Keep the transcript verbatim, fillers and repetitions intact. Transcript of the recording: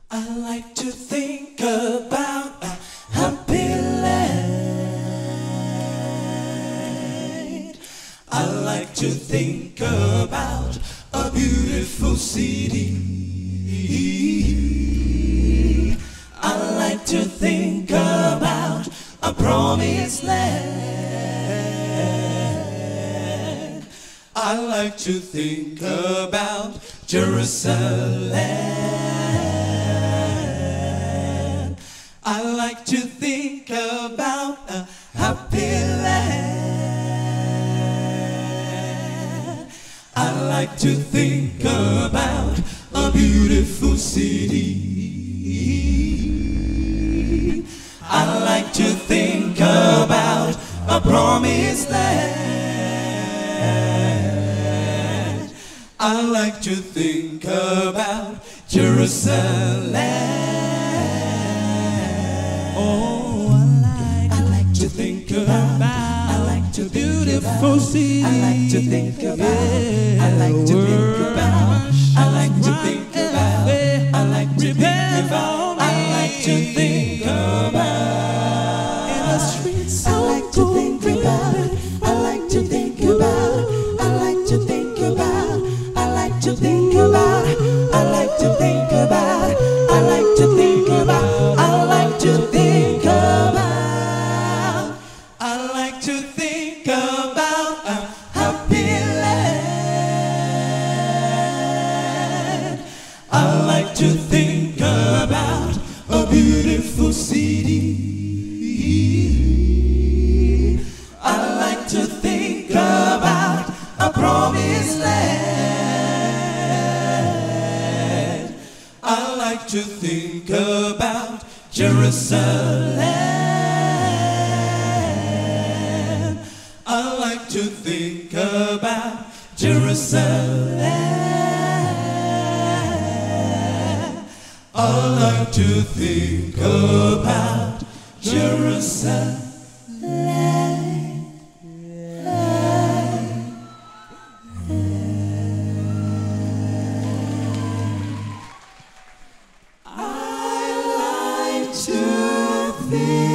I like to think about a happy land. I like to think about a beautiful city. I like to think about a promised land. I like to think about Jerusalem. I like to think about a happy land. I like to think about a beautiful city. I like to think about a promised land. I like to think about Jerusalem. Oh, I like, I like to think about, I like to beautiful city. I like to think about, I like to think about, I like to think about, I like to think about, I like to think about. In the streets, I like to think about, I like to think about, I like to think about, I like to think about, I like to think about, I like to think about, I like to think about, I like to think about a happy land. I like to think about a beautiful city. I like to think about a promised land. I like to think about Jerusalem. I like to think about Jerusalem. I like to think about Jerusalem. I like to think